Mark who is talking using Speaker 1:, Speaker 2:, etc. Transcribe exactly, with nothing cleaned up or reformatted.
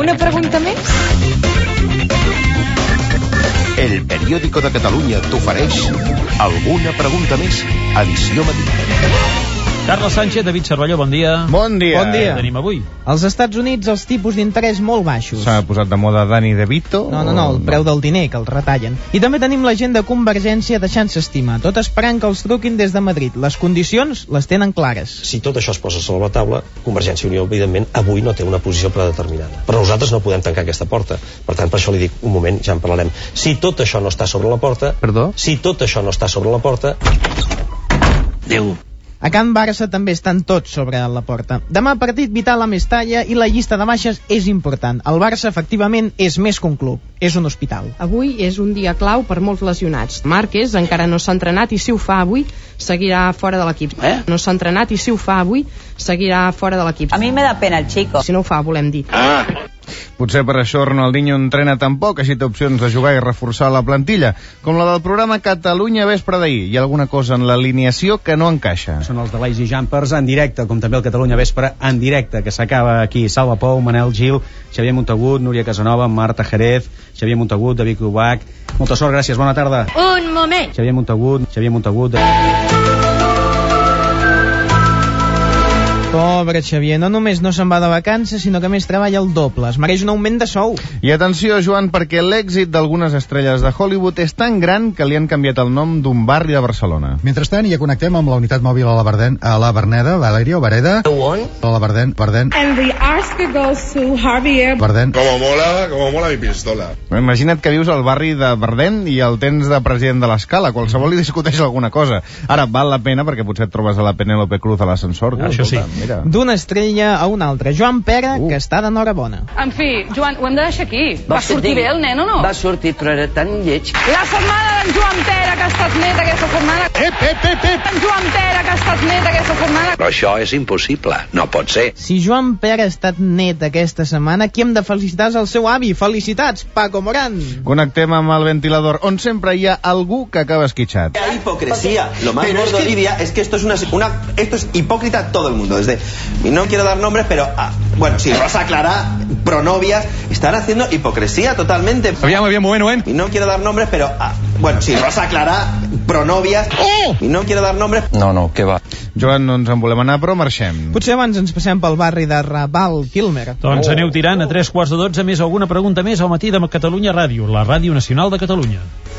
Speaker 1: Alguna pregunta més?
Speaker 2: El Periódico de Catalunya t'ofereix Alguna pregunta més? Edició matí.
Speaker 3: Carles Sánchez, David Cervelló, bon dia.
Speaker 4: Bon dia.
Speaker 5: Bon dia.
Speaker 3: Què tenim avui?
Speaker 5: Als Estats Units els tipus d'interès molt baixos.
Speaker 4: S'ha posat de moda Danny DeVito?
Speaker 5: No, no, no, el preu del diner, que el retallen. I també tenim la gent de Convergència deixant-se estimar, tot esperant que els truquin des de Madrid. Les condicions les tenen clares.
Speaker 6: Si tot això es posa sobre la taula, Convergència i Unió, evidentment, avui no té una posició predeterminada. Però nosaltres no podem tancar aquesta porta. Per tant, per això li dic, un moment, ja en parlarem. Si tot això no està sobre la porta...
Speaker 4: Perdó?
Speaker 6: Si tot això no està sobre la porta... Déu.
Speaker 5: A Can Barça també estan tots sobre la porta. Demà partit vital a Mestalla i la llista de baixes és important. El Barça, efectivament, és més que un club. És un hospital.
Speaker 7: Avui és un dia clau per molts lesionats. Márquez encara no s'ha entrenat i si ho fa avui seguirà fora de l'equip.
Speaker 8: Eh?
Speaker 7: No s'ha entrenat i si ho fa avui seguirà fora de l'equip.
Speaker 8: A mi me da pena el chico.
Speaker 7: Si no ho fa, volem dir.
Speaker 8: Ah.
Speaker 4: Potser per això Ronaldinho entrena tan poc, així té opcions de jugar i reforçar la plantilla, com la del programa Catalunya Vespre d'ahir. Hi ha alguna cosa en l'alineació que no encaixa.
Speaker 9: Són els de Lazy Jumpers en directe, com també el Catalunya Vespre en directe, que s'acaba aquí. Salva Pou, Manel Gil, Xavier Montagut, Núria Casanova, Marta Jerez, Xavier Montagut, David Cubac. Molta sort, gràcies, bona tarda.
Speaker 7: Un moment.
Speaker 9: Xavier Montagut, Xavier Montagut... De...
Speaker 5: Pobre Xavier, no només no se'n va de vacances, sinó que més treballa el doble. Es mereix un augment de sou.
Speaker 4: I atenció, Joan, perquè l'èxit d'algunes estrelles de Hollywood és tan gran que li han canviat el nom d'un barri de Barcelona.
Speaker 10: Mentrestant, ja connectem amb la unitat mòbil a la, Verden, a la Verneda, Valèria o Vareda.
Speaker 6: On?
Speaker 10: A la Verden, Verden.
Speaker 11: And the Oscar goes to Javier.
Speaker 10: Verden.
Speaker 12: Como mola, como mola mi pistola.
Speaker 4: Imagina't que vius al barri de Verdent i el tens de president de l'Escala. Qualsevol li discuteix alguna cosa. Ara, val la pena perquè potser et trobes a la Penélope Cruz a l'ascensor.
Speaker 3: Ah, això sí.
Speaker 4: Mira.
Speaker 5: D'una estrella a una altra. Joan Pera, uh. que està d'enhorabona.
Speaker 11: En fi, Joan, ho hem de deixar aquí. Va, va sortir bé el nen o no?
Speaker 8: Va sortir, però era tan lleig.
Speaker 11: La setmana d'en Joan Pera, que ha estat net aquesta setmana.
Speaker 4: Ep, ep, ep, ep.
Speaker 11: En Joan Pera, que ha estat net aquesta setmana.
Speaker 2: Però això és impossible, no pot ser.
Speaker 5: Si Joan Pera ha estat net aquesta setmana, qui hem de felicitar és el seu avi. Felicitats, Paco Morán.
Speaker 4: Connectem amb el ventilador, on sempre hi ha algú que acaba esquitxat.
Speaker 13: Hay hipocresía. Lo más gordo, es que... Lidia, es que esto es una, una esto es hipócrita todo el mundo. Desde, y no quiero dar nombres, pero ah, bueno, si Rosa Clara, pronovias, están haciendo hipocresía totalmente.
Speaker 9: Aviam, aviam, moment, moment.
Speaker 13: Y no quiero dar nombres, pero ah, bueno, si Rosa Clara, pronovias, oh! Y no quiero dar nombres.
Speaker 9: No, no, què va?
Speaker 4: Joan, no ens en volem anar, però marxem.
Speaker 5: Potser abans ens passem pel barri de Raval, Quilmer.
Speaker 3: Doncs
Speaker 5: oh.
Speaker 3: aneu tirant a tres quarts de dotze, més alguna pregunta més al matí de Catalunya Ràdio, la ràdio nacional de Catalunya.